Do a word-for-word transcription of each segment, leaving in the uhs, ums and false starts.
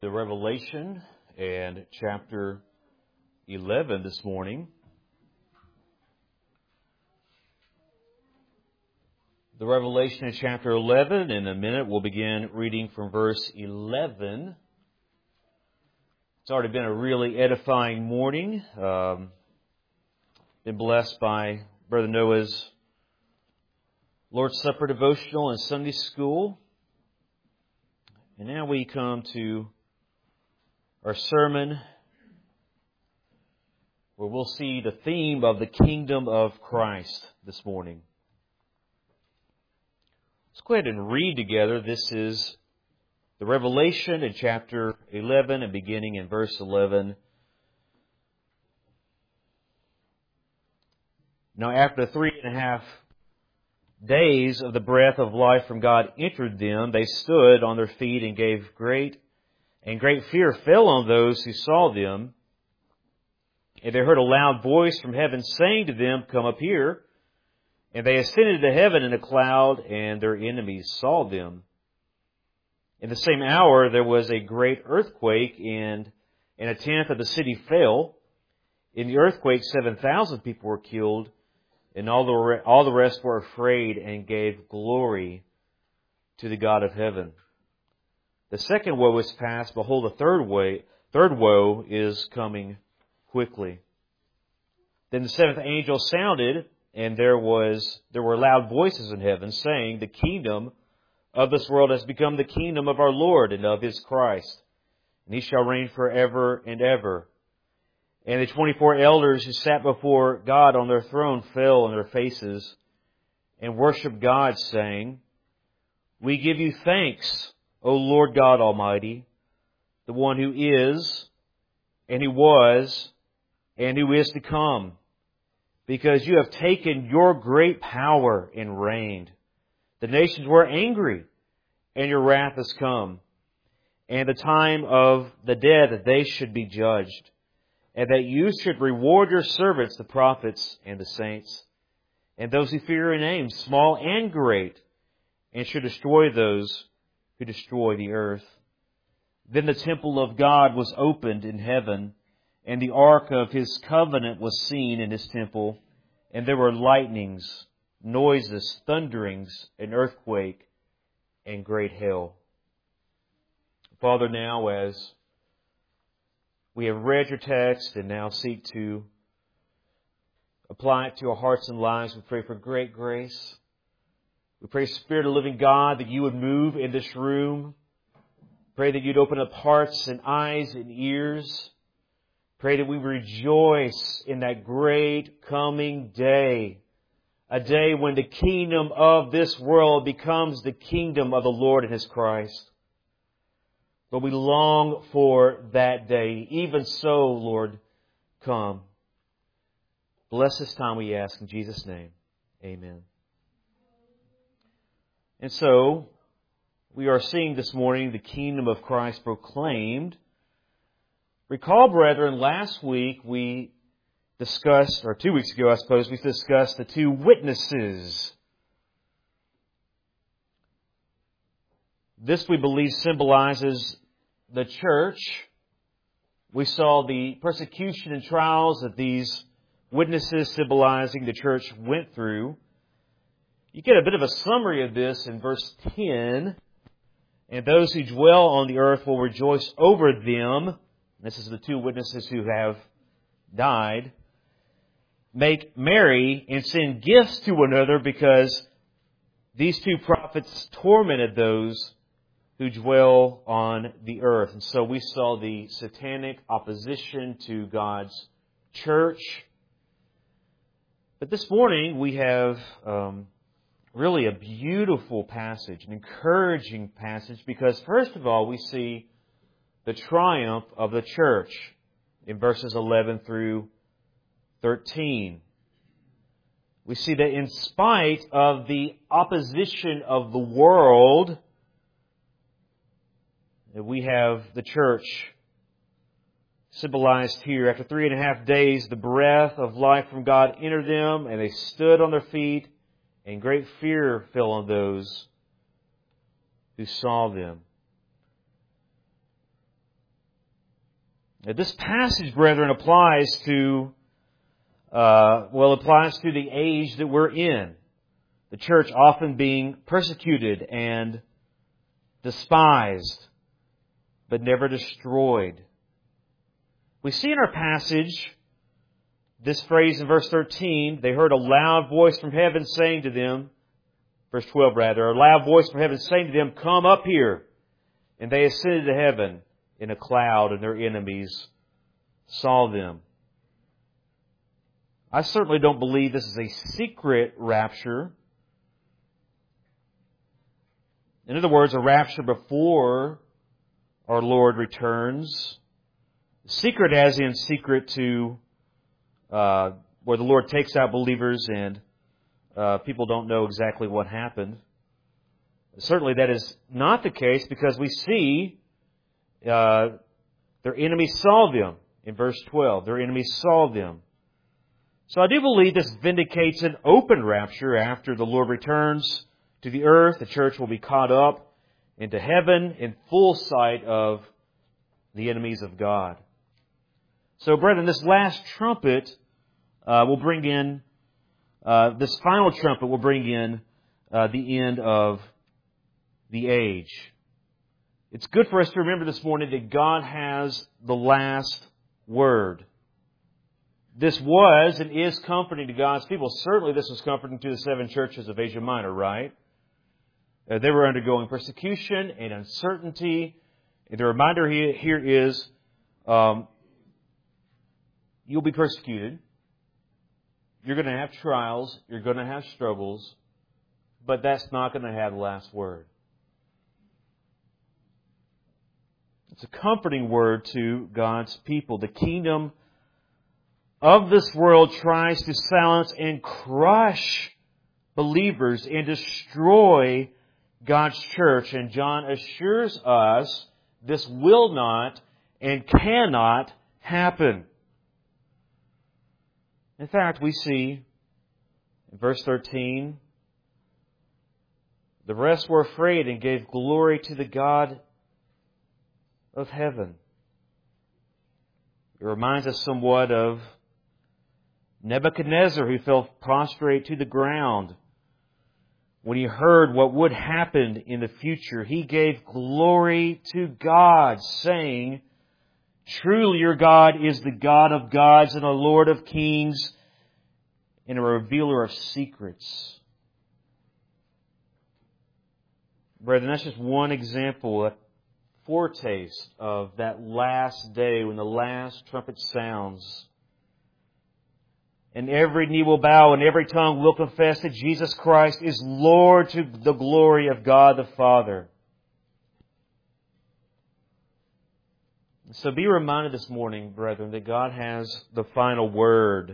The Revelation and chapter eleven this morning. The Revelation in chapter eleven. In a minute we'll begin reading from verse eleven. It's already been a really edifying morning. Um, been blessed by Brother Noah's Lord's Supper devotional and Sunday school. And now we come to our sermon, where we'll see the theme of the kingdom of Christ this morning. Let's go ahead and read together. This is the Revelation in chapter eleven and beginning in verse eleven. Now after three and a half days of the breath of life from God entered them, they stood on their feet and gave great And great fear fell on those who saw them. And they heard a loud voice from heaven saying to them, "Come up here." And they ascended to heaven in a cloud, and their enemies saw them. In the same hour there was a great earthquake, and, and a tenth of the city fell. In the earthquake seven thousand people were killed, and all the, re- all the rest were afraid and gave glory to the God of heaven. The second woe is past. Behold, the third way, third woe is coming quickly. Then the seventh angel sounded, and there was there were loud voices in heaven, saying, "The kingdom of this world has become the kingdom of our Lord and of His Christ, and He shall reign forever and ever." And the twenty-four elders who sat before God on their throne fell on their faces and worshipped God, saying, "We give you thanks, O Lord God Almighty, the one who is, and who was, and who is to come, because you have taken your great power and reigned. The nations were angry, and your wrath has come, and the time of the dead that they should be judged, and that you should reward your servants, the prophets and the saints, and those who fear your name, small and great, and should destroy those who destroy the earth." Then the temple of God was opened in heaven, and the ark of His covenant was seen in His temple, and there were lightnings, noises, thunderings, an earthquake, and great hail. Father, now as we have read your text and now seek to apply it to our hearts and lives, we pray for great grace. We pray, Spirit of the living God, that you would move in this room. Pray that you'd open up hearts and eyes and ears. Pray that we rejoice in that great coming day. A day when the kingdom of this world becomes the kingdom of the Lord and His Christ. But we long for that day. Even so, Lord, come. Bless this time, we ask in Jesus' name. Amen. And so, we are seeing this morning the kingdom of Christ proclaimed. Recall, brethren, last week we discussed, or two weeks ago I suppose, we discussed the two witnesses. This, we believe, symbolizes the church. We saw the persecution and trials that these witnesses symbolizing the church went through. You get a bit of a summary of this in verse ten. "And those who dwell on the earth will rejoice over them." This is the two witnesses who have died. "Make merry and send gifts to one another, because these two prophets tormented those who dwell on the earth." And so we saw the satanic opposition to God's church. But this morning we have um, really a beautiful passage, an encouraging passage, because first of all we see the triumph of the church in verses eleven through thirteen. We see that in spite of the opposition of the world, we have the church symbolized here. After three and a half days, the breath of life from God entered them, and they stood on their feet, and great fear fell on those who saw them. Now, this passage, brethren, applies to, uh, well, applies to the age that we're in. The church often being persecuted and despised, but never destroyed. We see in our passage this phrase in verse thirteen, they heard a loud voice from heaven saying to them, verse twelve rather, a loud voice from heaven saying to them, come up here. And they ascended to heaven in a cloud, and their enemies saw them. I certainly don't believe this is a secret rapture. In other words, a rapture before our Lord returns. Secret as in secret to uh, where the Lord takes out believers and uh, people don't know exactly what happened. Certainly that is not the case because we see uh, their enemies saw them in verse twelve. Their enemies saw them. So I do believe this vindicates an open rapture after the Lord returns to the earth. The church will be caught up into heaven in full sight of the enemies of God. So, brethren, this last trumpet uh, will bring in, uh, this final trumpet will bring in uh, the end of the age. It's good for us to remember this morning that God has the last word. This was and is comforting to God's people. Certainly this was comforting to the seven churches of Asia Minor, right? Uh, they were undergoing persecution and uncertainty. And the reminder here, here is, um, you'll be persecuted. You're going to have trials. You're going to have struggles. But that's not going to have the last word. It's a comforting word to God's people. The kingdom of this world tries to silence and crush believers and destroy God's church. And John assures us this will not and cannot happen. In fact, we see in verse thirteen, the rest were afraid and gave glory to the God of heaven. It reminds us somewhat of Nebuchadnezzar, who fell prostrate to the ground. When he heard what would happen in the future, he gave glory to God, saying, truly your God is the God of gods and a Lord of kings and a revealer of secrets. Brethren, that's just one example, a foretaste of that last day when the last trumpet sounds. And every knee will bow and every tongue will confess that Jesus Christ is Lord to the glory of God the Father. So be reminded this morning, brethren, that God has the final word.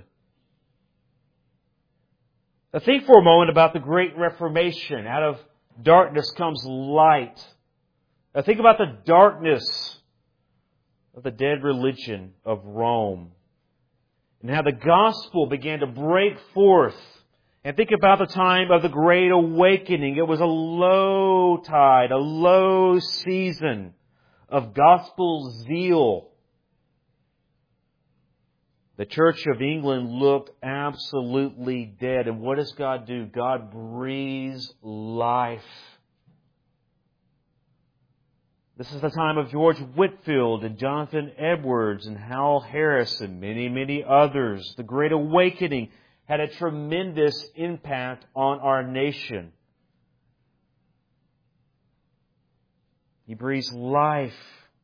Now think for a moment about the Great Reformation. Out of darkness comes light. Now think about the darkness of the dead religion of Rome and how the gospel began to break forth. And think about the time of the Great Awakening. It was a low tide, a low season of gospel zeal. The Church of England looked absolutely dead. And what does God do? God breathes life. This is the time of George Whitefield and Jonathan Edwards and Hal Harris and many, many others. The Great Awakening had a tremendous impact on our nation. He breathes life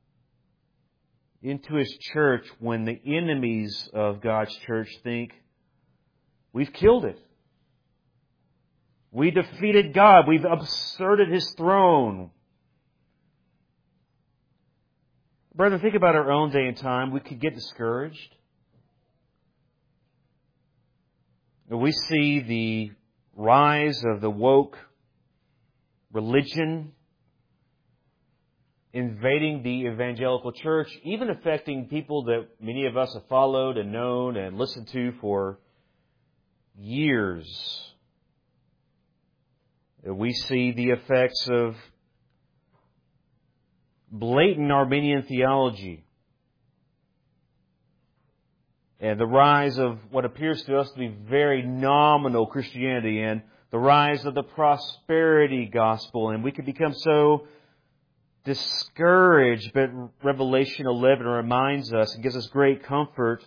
into His church when the enemies of God's church think, we've killed it. We defeated God. We've usurted His throne. Brethren, think about our own day and time. We could get discouraged. We see the rise of the woke religion invading the evangelical church, even affecting people that many of us have followed and known and listened to for years. We see the effects of blatant Arminian theology and the rise of what appears to us to be very nominal Christianity, and the rise of the prosperity gospel. And we can become so discouraged, but Revelation eleven reminds us and gives us great comfort.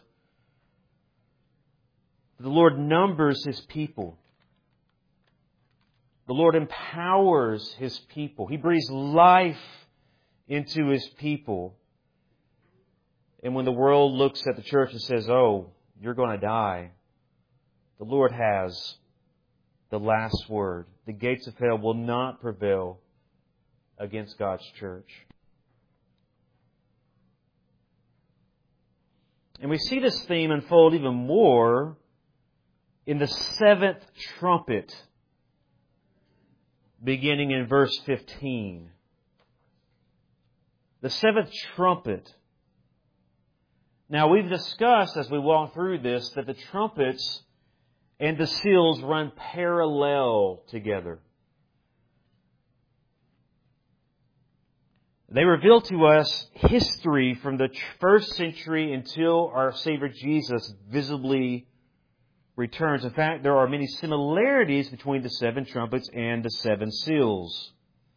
The Lord numbers His people. The Lord empowers His people. He breathes life into His people. And when the world looks at the church and says, "Oh, you're going to die," the Lord has the last word. The gates of hell will not prevail against God's church. And we see this theme unfold even more in the seventh trumpet, beginning in verse fifteen. The seventh trumpet. Now, we've discussed as we walk through this that the trumpets and the seals run parallel together. They reveal to us history from the first century until our Savior Jesus visibly returns. In fact, there are many similarities between the seven trumpets and the seven seals.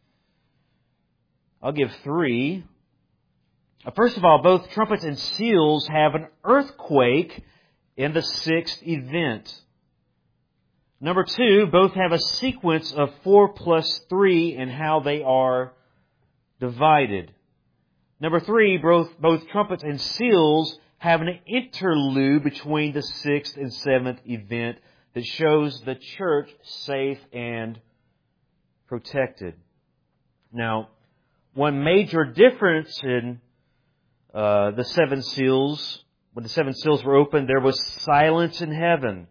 I'll give three. First of all, both trumpets and seals have an earthquake in the sixth event. Number two, both have a sequence of four plus three in how they are divided. Number three, both, both trumpets and seals have an interlude between the sixth and seventh event that shows the church safe and protected. Now, one major difference in uh, the seven seals, when the seven seals were opened, there was silence in heaven.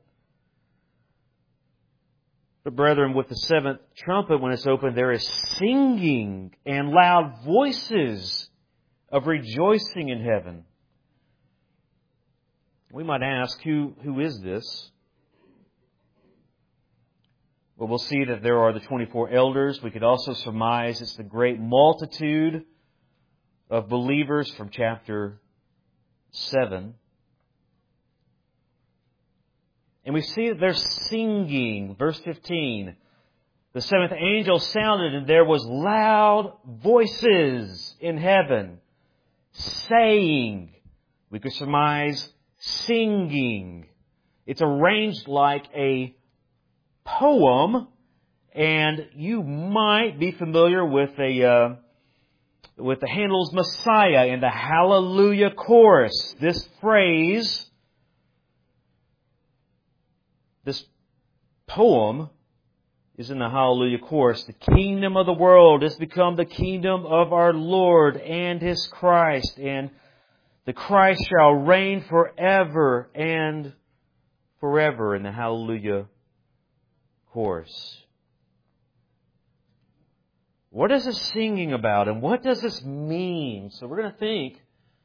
But brethren, with the seventh trumpet, when it's opened, there is singing and loud voices of rejoicing in heaven. We might ask, who, who is this? Well, we'll see that there are the twenty-four elders. We could also surmise it's the great multitude of believers from chapter seven. And we see that they're singing. Verse fifteen. The seventh angel sounded, and there was loud voices in heaven, saying, we could surmise, singing. It's arranged like a poem, and you might be familiar with a uh, with the Handel's Messiah in the Hallelujah chorus. This phrase, this poem, is in the Hallelujah chorus. The kingdom of the world has become the kingdom of our Lord and His Christ, and the Christ shall reign forever and forever, in the Hallelujah chorus. What is this singing about, and what does this mean? So we're going to think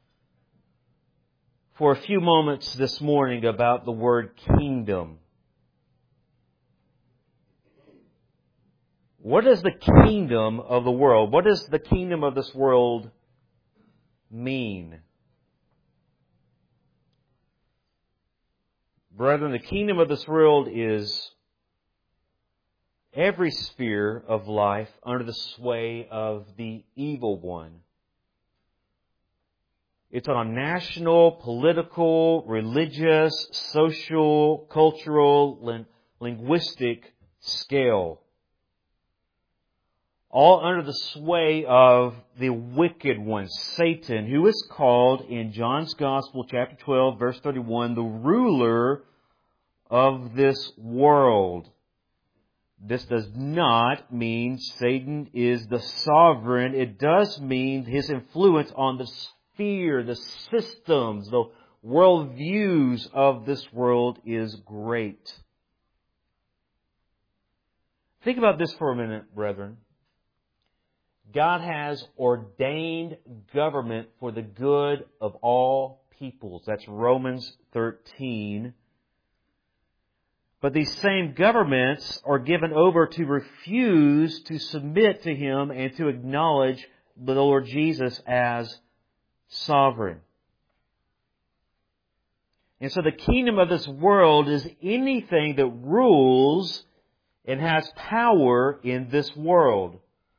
for a few moments this morning about the word kingdom. What is the kingdom of the world? What does the kingdom of this world mean? Brethren, the kingdom of this world is every sphere of life under the sway of the evil one. It's on a national, political, religious, social, cultural, linguistic scale. All under the sway of the wicked one, Satan, who is called in John's Gospel, chapter twelve, verse thirty-one, the ruler of this world. This does not mean Satan is the sovereign. It does mean his influence on the sphere, the systems, the worldviews of this world is great. Think about this for a minute, brethren. God has ordained government for the good of all peoples. That's Romans thirteen. But these same governments are given over to refuse to submit to Him and to acknowledge the Lord Jesus as sovereign. And so the kingdom of this world is anything that rules and has power in this world.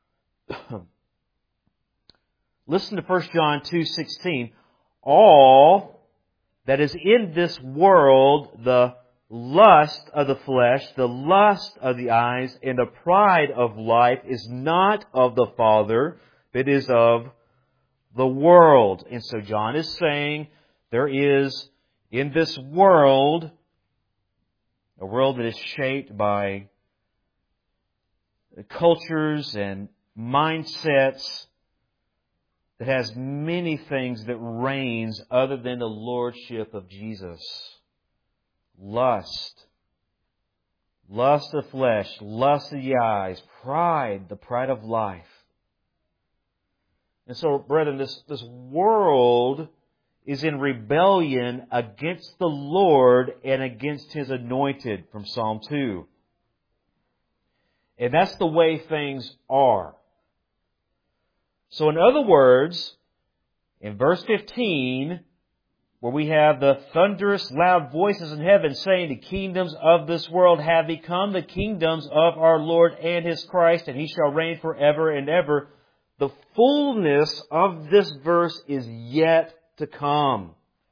Listen to First John two sixteen. All that is in this world, the lust of the flesh, the lust of the eyes, and the pride of life is not of the Father, but is of the world. And so John is saying there is in this world, a world that is shaped by cultures and mindsets, that has many things that reigns other than the lordship of Jesus. Lust. Lust of flesh, lust of the eyes, pride, the pride of life. And so, brethren, this, this world is in rebellion against the Lord and against His anointed, from Psalm two. And that's the way things are. So in other words, in verse fifteen, where we have the thunderous loud voices in heaven saying the kingdoms of this world have become the kingdoms of our Lord and His Christ, and He shall reign forever and ever. The fullness of this verse is yet to come.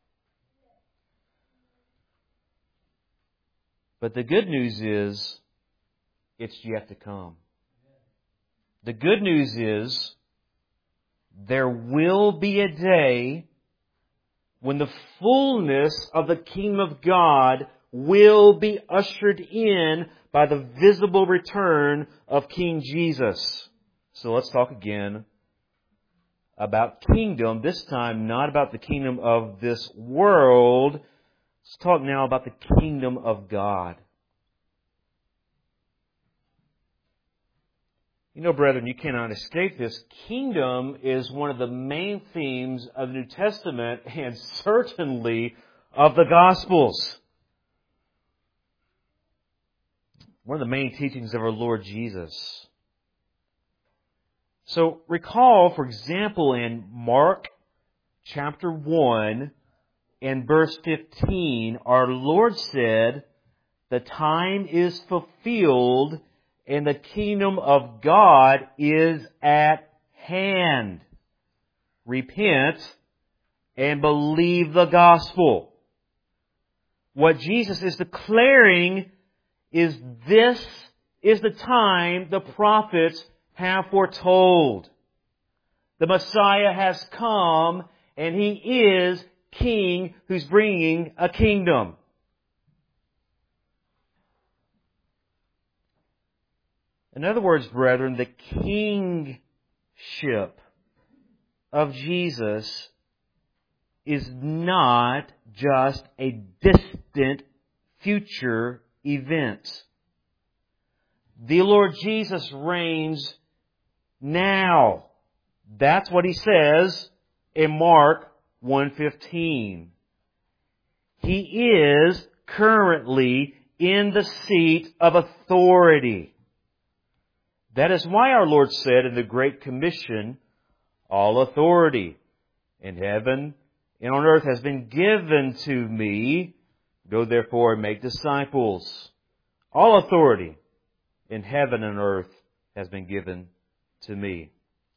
But the good news is, it's yet to come. The good news is, there will be a day when the fullness of the kingdom of God will be ushered in by the visible return of King Jesus. So let's talk again about kingdom. This time, not about the kingdom of this world. Let's talk now about the kingdom of God. You know, brethren, you cannot escape this. Kingdom is one of the main themes of the New Testament and certainly of the Gospels. One of the main teachings of our Lord Jesus. So recall, for example, in Mark chapter one and verse fifteen, our Lord said, "The time is fulfilled and the kingdom of God is at hand. Repent and believe the gospel." What Jesus is declaring is this is the time the prophets have foretold. The Messiah has come and He is King who's bringing a kingdom. In other words, brethren, the kingship of Jesus is not just a distant future event. The Lord Jesus reigns now. That's what He says in Mark one fifteen. He is currently in the seat of authority. That is why our Lord said in the Great Commission, "All authority in heaven and on earth has been given to me. Go therefore and make disciples." All authority in heaven and earth has been given to me.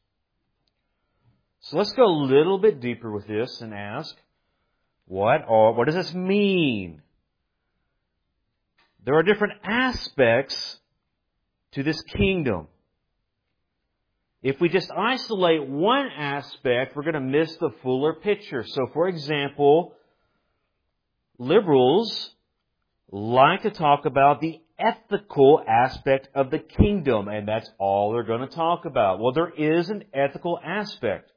So let's go a little bit deeper with this and ask, what are, what does this mean? There are different aspects to this kingdom. If we just isolate one aspect, we're going to miss the fuller picture. So, for example, liberals like to talk about the ethical aspect of the kingdom, and that's all they're going to talk about. Well, there is an ethical aspect.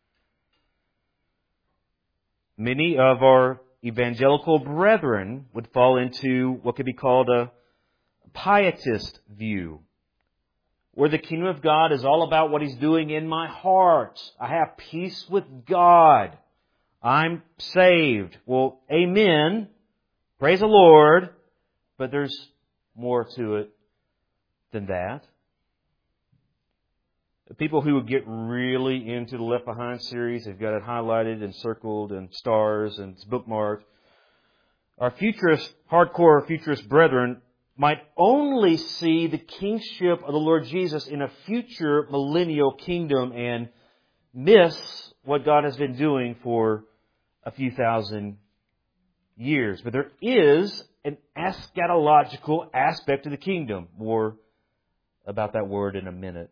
Many of our evangelical brethren would fall into what could be called a pietist view, where the kingdom of God is all about what He's doing in my heart. I have peace with God. I'm saved. Well, amen. Praise the Lord. But there's more to it than that. The people who would get really into the Left Behind series, they've got it highlighted and circled and stars and it's bookmarked. our futurist, hardcore futurist brethren might only see the kingship of the Lord Jesus in a future millennial kingdom and miss what God has been doing for a few thousand years. But there is an eschatological aspect to the kingdom. More about that word in a minute.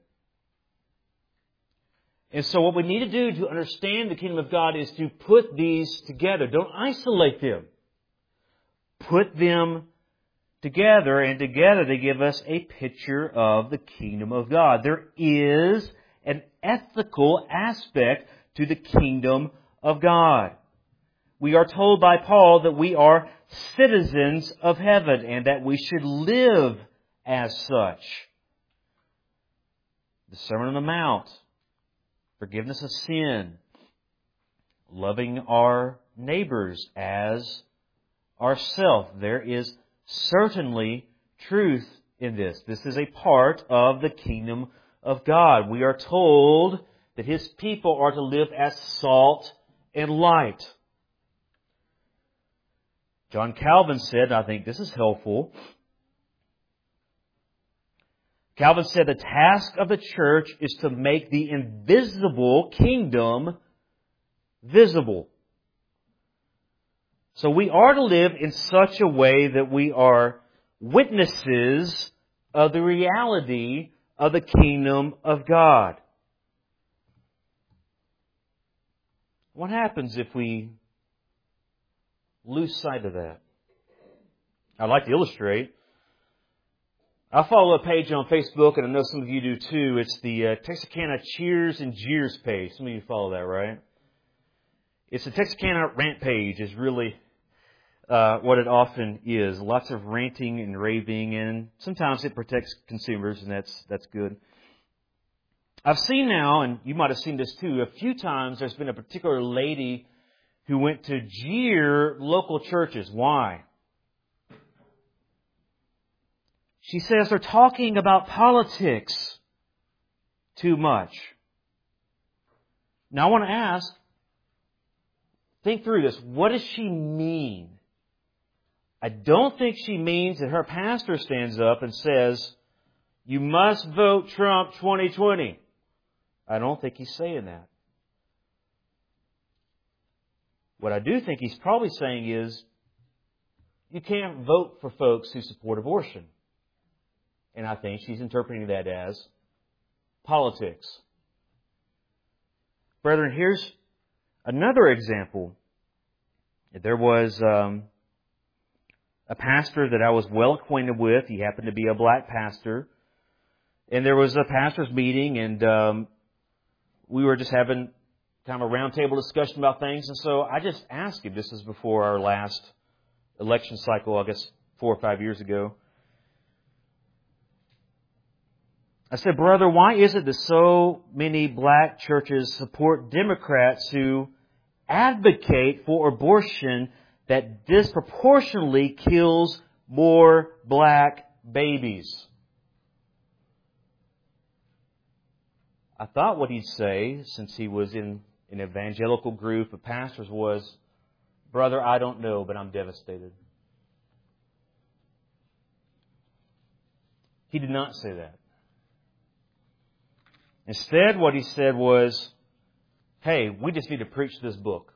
And so what we need to do to understand the kingdom of God is to put these together. Don't isolate them. Put them together, and together they give us a picture of the kingdom of God. There is an ethical aspect to the kingdom of God. We are told by Paul that we are citizens of heaven and that we should live as such. The Sermon on the Mount, forgiveness of sin, loving our neighbors as ourselves. There is certainly truth in this. This is a part of the kingdom of God. We are told that His people are to live as salt and light. John Calvin said, I think this is helpful, Calvin said the task of the church is to make the invisible kingdom visible. So we are to live in such a way that we are witnesses of the reality of the kingdom of God. What happens if we lose sight of that? I'd like to illustrate. I follow a page on Facebook, and I know some of you do too. It's the uh, Texarkana Cheers and Jeers page. Some of you follow that, right? It's the Texarkana rant page is really uh, what it often is. Lots of ranting and raving, and sometimes it protects consumers, and that's that's good. I've seen now, and you might have seen this too, a few times there's been a particular lady who went to jeer local churches. Why? She says they're talking about politics too much. Now I want to ask, think through this. What does she mean? I don't think she means that her pastor stands up and says, you must vote Trump twenty twenty. I don't think he's saying that. What I do think he's probably saying is, you can't vote for folks who support abortion. And I think she's interpreting that as politics. Brethren, here's another example. There was um, a pastor that I was well acquainted with. He happened to be a black pastor. And there was a pastor's meeting, and um, we were just having kind of a roundtable discussion about things. And so I just asked him, this is before our last election cycle, I guess four or five years ago. I said, brother, why is it that so many black churches support Democrats who advocate for abortion that disproportionately kills more black babies? I thought what he'd say, since he was in an evangelical group of pastors, was, brother, I don't know, but I'm devastated. He did not say that. Instead, what he said was, hey, we just need to preach this book.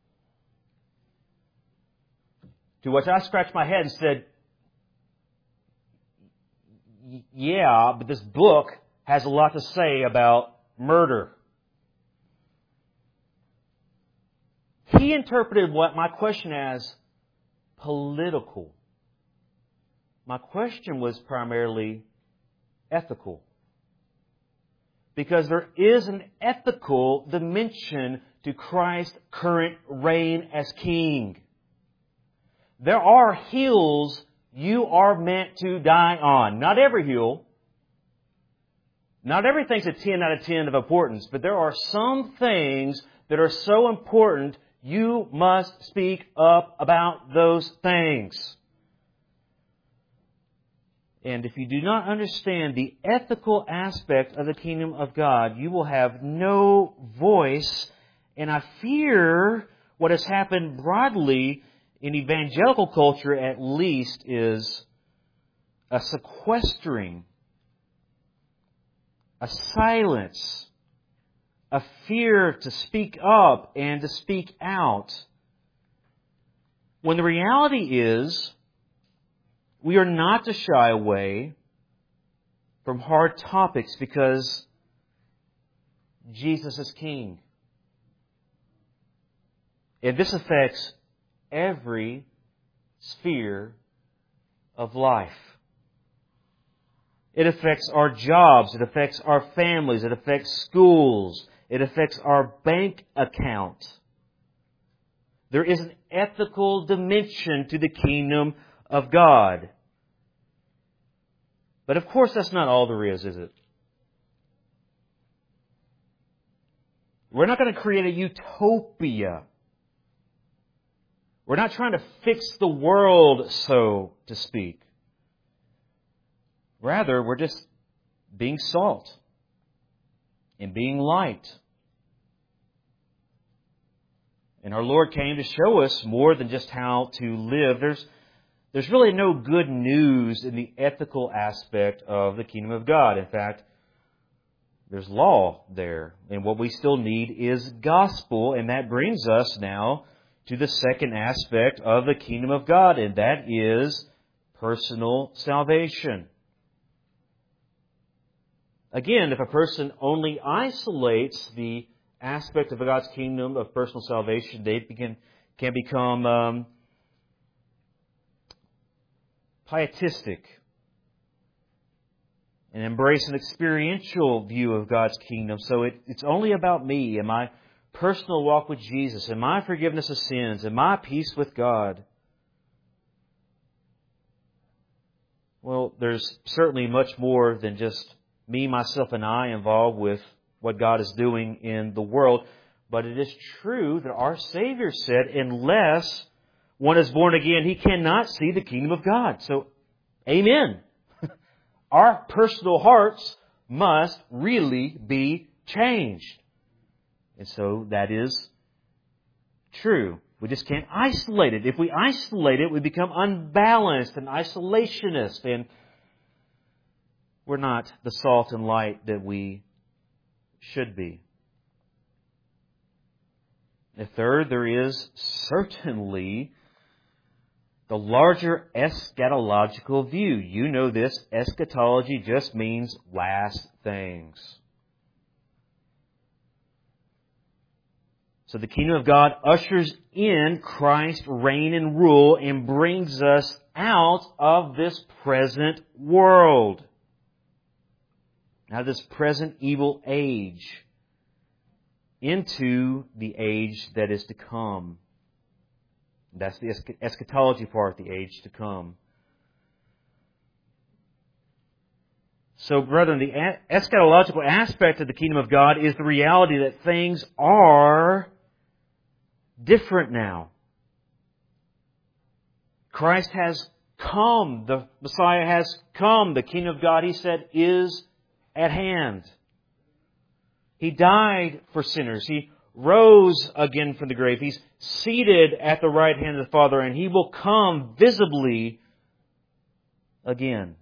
To which I scratched my head and said, yeah, but this book has a lot to say about murder. He interpreted what my question as political. My question was primarily ethical. Because there is an ethical dimension to Christ's current reign as King. There are hills you are meant to die on. Not every hill. Not everything's a ten out of ten of importance. But there are some things that are so important, you must speak up about those things. And if you do not understand the ethical aspect of the kingdom of God, you will have no voice. And I fear what has happened broadly in evangelical culture at least, is a sequestering, a silence, a fear to speak up and to speak out. When the reality is, we are not to shy away from hard topics because Jesus is King. And this affects every sphere of life. It affects our jobs. It affects our families. It affects schools. It affects our bank account. There is an ethical dimension to the kingdom of God. But of course, that's not all there is, is it? We're not going to create a utopia. We're not trying to fix the world, so to speak. Rather, we're just being salt and being light. And our Lord came to show us more than just how to live. There's, there's really no good news in the ethical aspect of the kingdom of God. In fact, there's law there. And what we still need is gospel. And that brings us now to the second aspect of the kingdom of God, and that is personal salvation. Again, if a person only isolates the aspect of God's kingdom of personal salvation, they can, can become um, pietistic and embrace an experiential view of God's kingdom. So it, it's only about me and my personal walk with Jesus and my forgiveness of sins and my peace with God. Well, there's certainly much more than just me, myself, and I involved with what God is doing in the world. But it is true that our Savior said, unless one is born again, he cannot see the kingdom of God. So, amen. Our personal hearts must really be changed. And so that is true. We just can't isolate it. If we isolate it, we become unbalanced and isolationist. And we're not the salt and light that we should be. The third, there is certainly the larger eschatological view. You know this. Eschatology just means last things. So the kingdom of God ushers in Christ's reign and rule and brings us out of this present world. Now, this present evil age into the age that is to come. That's the eschatology part, the age to come. So, brethren, the eschatological aspect of the kingdom of God is the reality that things are different now. Christ has come. The Messiah has come. The kingdom of God, He said, is at hand. He died for sinners. He rose again from the grave. He's seated at the right hand of the Father, and He will come visibly again.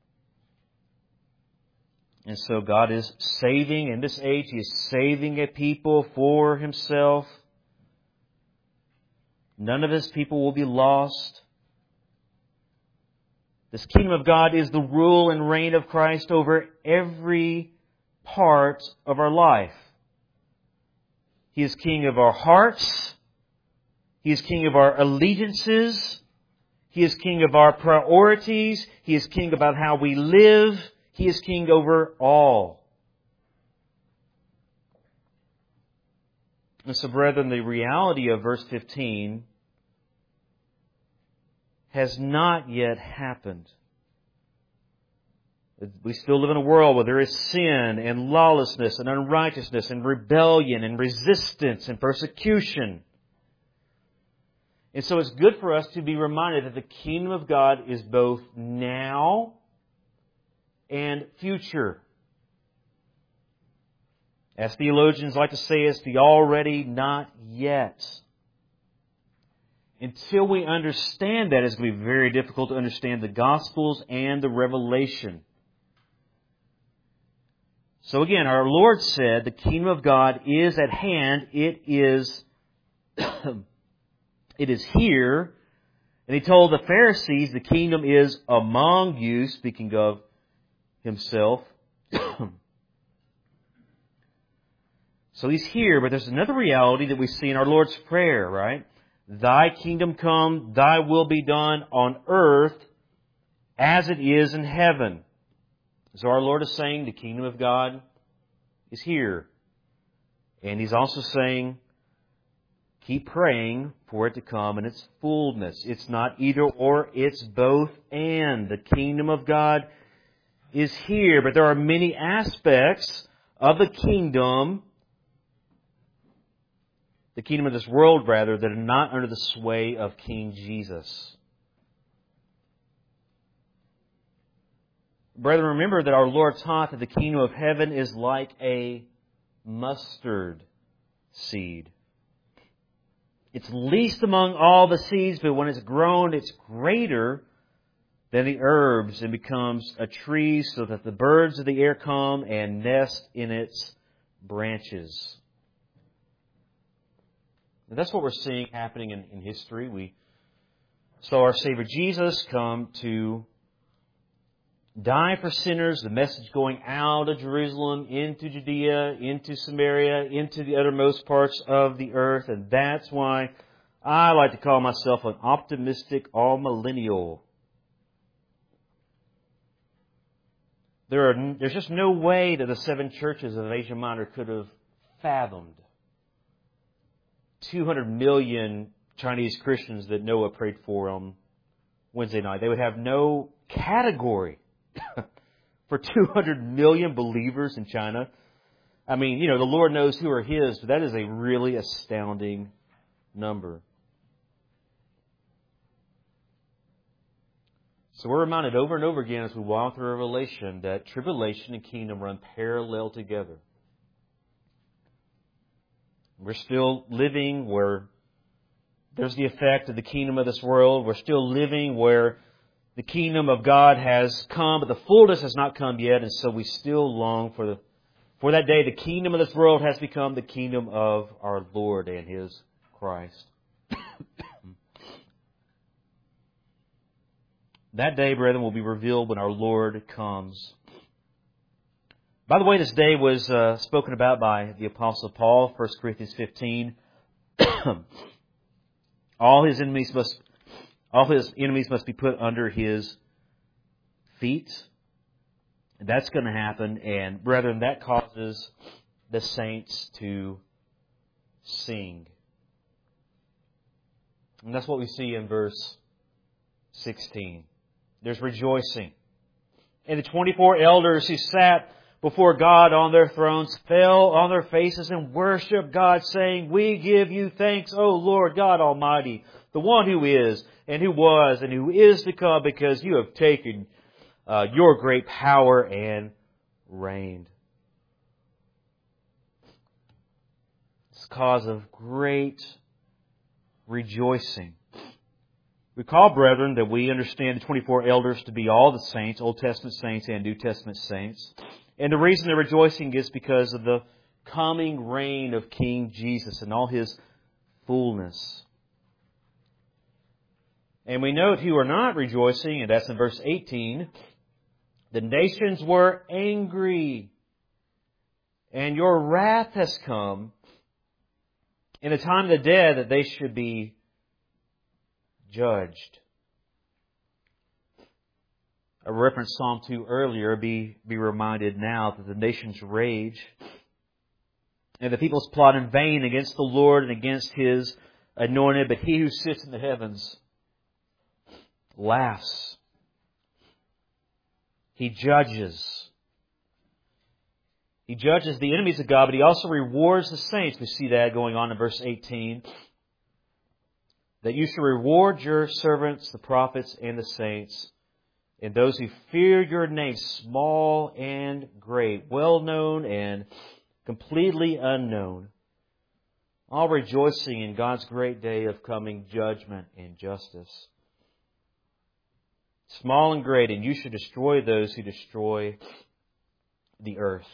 And so God is saving, in this age, He is saving a people for Himself. None of His people will be lost. This kingdom of God is the rule and reign of Christ over every part of our life. He is King of our hearts. He is King of our allegiances. He is King of our priorities. He is King about how we live. He is King over all. And so, brethren, the reality of verse fifteen has not yet happened. We still live in a world where there is sin and lawlessness and unrighteousness and rebellion and resistance and persecution. And so it's good for us to be reminded that the kingdom of God is both now and future. As theologians like to say, it's the already not yet. until we understand that, it's going to be very difficult to understand the Gospels and the Revelation. So again, our Lord said the kingdom of God is at hand. It is, it is here. And He told the Pharisees the kingdom is among you, speaking of Himself. So He's here, but there's another reality that we see in our Lord's Prayer, right? Thy kingdom come, Thy will be done on earth as it is in heaven. So our Lord is saying the kingdom of God is here. And He's also saying, keep praying for it to come in its fullness. It's not either or, it's both and. The kingdom of God is here, but there are many aspects of the kingdom, the kingdom of this world rather, that are not under the sway of King Jesus. Brethren, remember that our Lord taught that the kingdom of heaven is like a mustard seed. It's least among all the seeds, but when it's grown, it's greater than the herbs and becomes a tree so that the birds of the air come and nest in its branches. And that's what we're seeing happening in, in history. We saw our Savior Jesus come to die for sinners, the message going out of Jerusalem into Judea, into Samaria, into the uttermost parts of the earth. And that's why I like to call myself an optimistic all-millennial. There are, there's just no way that the seven churches of Asia Minor could have fathomed two hundred million Chinese Christians that Noah prayed for on Wednesday night. They would have no category for two hundred million believers in China. I mean, you know, the Lord knows who are His, but that is a really astounding number. So we're reminded over and over again as we walk through Revelation that tribulation and kingdom run parallel together. We're still living where there's the effect of the kingdom of this world. We're still living where the kingdom of God has come, but the fullness has not come yet, and so we still long for the for that day. The kingdom of this world has become the kingdom of our Lord and His Christ. That day, brethren, will be revealed when our Lord comes. By the way, this day was uh, spoken about by the Apostle Paul, First Corinthians fifteen. all his enemies must, all his enemies must be put under his feet. That's going to happen, and brethren, that causes the saints to sing. And that's what we see in verse sixteen. There's rejoicing. And the twenty-four elders who sat before God on their thrones fell on their faces and worshiped God, saying, We give you thanks, O Lord God Almighty, the one who is, and who was, and who is to come, because you have taken uh, your great power and reigned. It's a cause of great rejoicing. Recall, brethren, that we understand the twenty-four elders to be all the saints, Old Testament saints and New Testament saints. And the reason they're rejoicing is because of the coming reign of King Jesus and all His fullness. And we note who are not rejoicing, and that's in verse eighteen. The nations were angry, and your wrath has come in the time of the dead that they should be judged. I referenced Psalm two earlier. Be, be reminded now that the nations rage and the peoples plot in vain against the Lord and against His anointed. But He who sits in the heavens laughs. He judges. He judges the enemies of God, but He also rewards the saints. We see that going on in verse eighteen. That you should reward your servants, the prophets and the saints, and those who fear your name, small and great, well known and completely unknown. all rejoicing in God's great day of coming judgment and justice. Small and great, and you should destroy those who destroy the earth.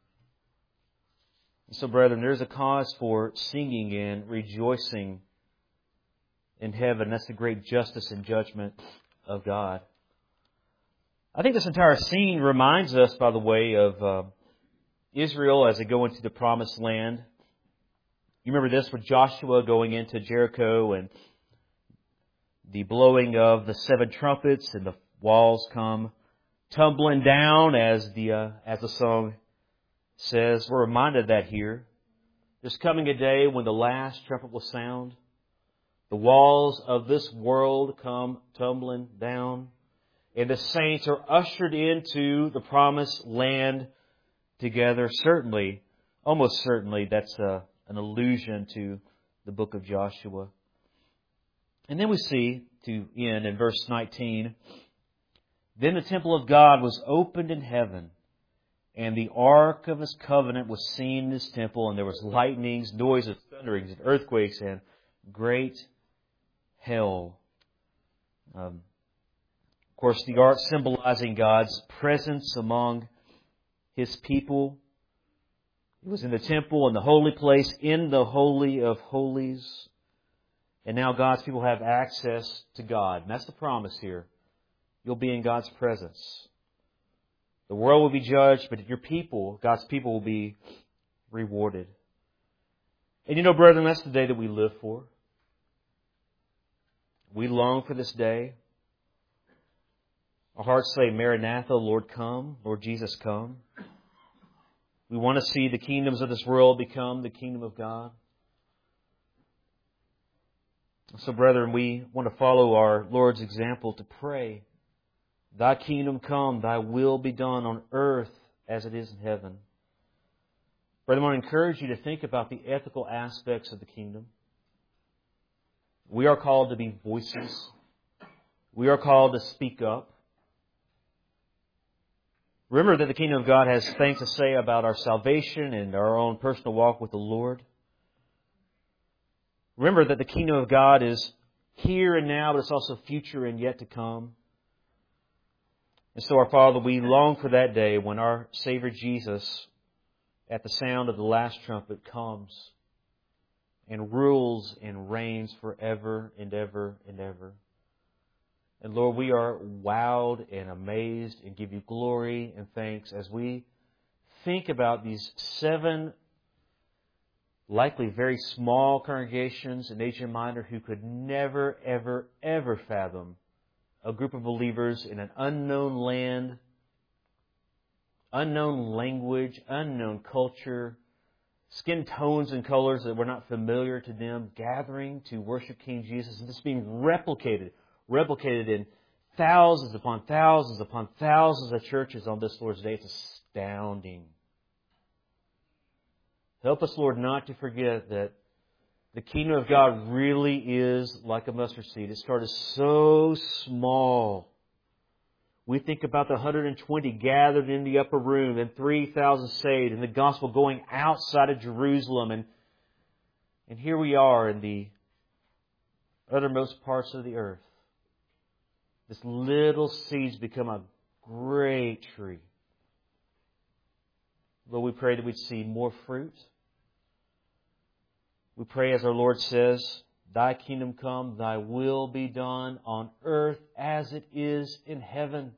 So, brethren, there's a cause for singing and rejoicing in heaven. That's the great justice and judgment of God. I think this entire scene reminds us, by the way, of uh, Israel as they go into the Promised Land. You remember this with Joshua going into Jericho and the blowing of the seven trumpets and the walls come tumbling down, as the uh, as the song says. We're reminded of that here. There's coming a day when the last trumpet will sound. The walls of this world come tumbling down, and the saints are ushered into the Promised Land together. Certainly, almost certainly, that's a, an allusion to the book of Joshua. And then we see, to end in verse nineteen, then the temple of God was opened in heaven, and the ark of His covenant was seen in His temple, and there was lightnings, noises, thunderings, and earthquakes, and great hail. Um, of course, the ark symbolizing God's presence among His people. It was in the temple, in the holy place, in the Holy of Holies. And now God's people have access to God. And that's the promise here. You'll be in God's presence. The world will be judged, but your people, God's people, will be rewarded. And you know, brethren, that's the day that we live for. We long for this day. Our hearts say, Maranatha, Lord come, Lord Jesus come. We want to see the kingdoms of this world become the kingdom of God. So, brethren, we want to follow our Lord's example to pray, Thy kingdom come, Thy will be done on earth as it is in heaven. Brethren, I want to encourage you to think about the ethical aspects of the kingdom. We are called to be voices. We are called to speak up. Remember that the kingdom of God has things to say about our salvation and our own personal walk with the Lord. Remember that the kingdom of God is here and now, but it's also future and yet to come. And so, our Father, we long for that day when our Savior Jesus, at the sound of the last trumpet, comes and rules and reigns forever and ever and ever. And Lord, we are wowed and amazed and give You glory and thanks as we think about these seven likely very small congregations in Asia Minor who could never, ever, ever fathom a group of believers in an unknown land, unknown language, unknown culture, skin tones and colors that were not familiar to them, gathering to worship King Jesus, and this being replicated, replicated in thousands upon thousands upon thousands of churches on this Lord's Day. It's astounding. Help us, Lord, not to forget that the kingdom of God really is like a mustard seed. It started so small. We think about the one hundred twenty gathered in the upper room and three thousand saved and the gospel going outside of Jerusalem. And, and here we are in the uttermost parts of the earth. This little seed's become a great tree. Lord, we pray that we'd see more fruit. We pray, as our Lord says, Thy kingdom come, Thy will be done on earth as it is in heaven.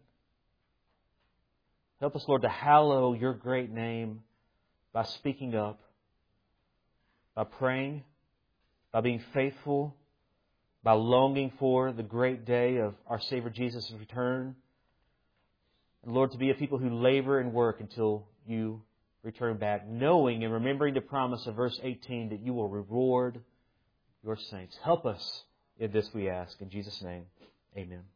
Help us, Lord, to hallow Your great name by speaking up, by praying, by being faithful, by longing for the great day of our Savior Jesus' return. And Lord, to be a people who labor and work until You return back, knowing and remembering the promise of verse eighteen that You will reward Your saints. Help us in this, we ask. In Jesus' name, amen.